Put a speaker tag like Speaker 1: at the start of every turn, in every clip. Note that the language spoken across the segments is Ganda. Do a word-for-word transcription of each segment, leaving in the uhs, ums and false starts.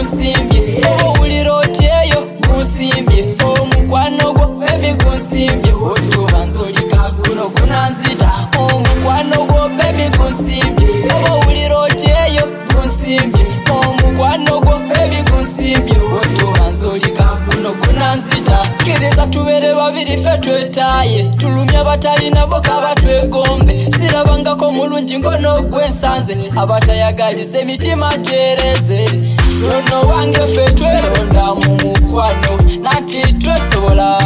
Speaker 1: gusimbye owulira otyeyo gusimbye omukwano gwo baby gusimbye otuba nsolika guno gunanzita omukwano gwo baby gusimbye owulira otyeyo gusimbye omukwano gwo baby gusimbye otuba nsolika guno gunanzita kiriza tubere babiri fe twetaaye tulumya batalina boka batwegombe sirabangako mulungi ngono gwensanze abatayagaliza emitima gyereze lono wange fe tweronda mu mukwano nati twesobola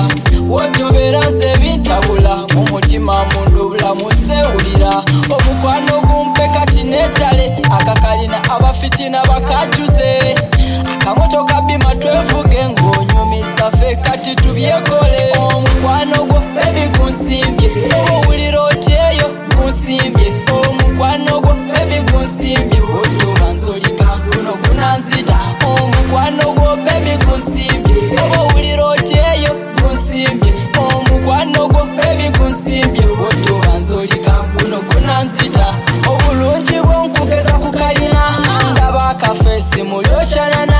Speaker 1: wotuberaze bintabula mu mutima mundu bulamu sewulira omukwano gumpe kati netale akakalina abafitina bakacuze akamotoka bima twevuge ng'onyumiza fe kati tubyekole omukwano gwo baby gusimbye owulira otyeyo gusimbye omukwano gwo baby gusimbye otuba nsolika guno gunanzita omukwano gwo baby gusimbye owulira otyeyo gusimbye omukwano gwo baby gusimbye otuba nsolika guno gunanzita obulungi bwonkugeza kukalina ndaba akafesi mulyocyanana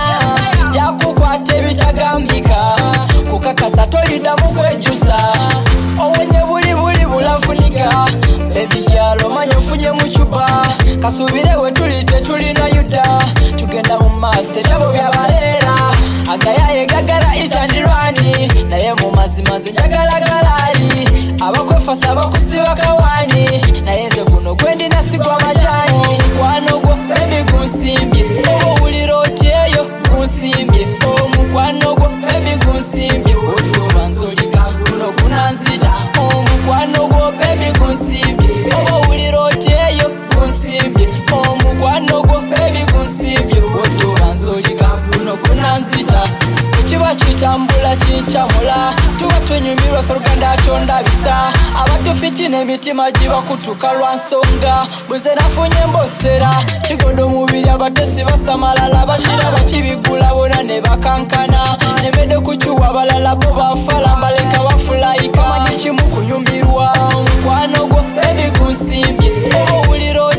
Speaker 1: jakukwata ebitagambika kukakasa tolidamu kwejusa owenye buli buli bulafunika bebigyalo manya ofunye mu cupa kasubire we tuli tetulina yuda tugenda mu maaso ebyabo byabaleera agayaye gagala itandirwani naye mu mazima ze njagalagalali abakwefasa bakusiba kawani naye nze guno gwendina sigwa majani omukwano gwo baby gusimbye owulira otyeyo gusimbye omukwano gwo baby gusimbye otuba nsolika guno gunanzita omukwano gwo baby gusimbye owulira otyeyo gusimbye omukwano gwo baby gusimbye otuba nsolika guno gunanzita ekiba kitambula kincamula tuba twenyumirwa saluganda atonda bisa abatufitina emitima giba kutuka lwa nsonga buze nafunye mbosera kigondo omubiri abatesi basamalala bakira bakibigula bona ne bakankana nemede kucyuwa abalala bo bafala mbaleka bafulayika manyi kimu kunyumirwa omukwano gwo baby gusimbye owulira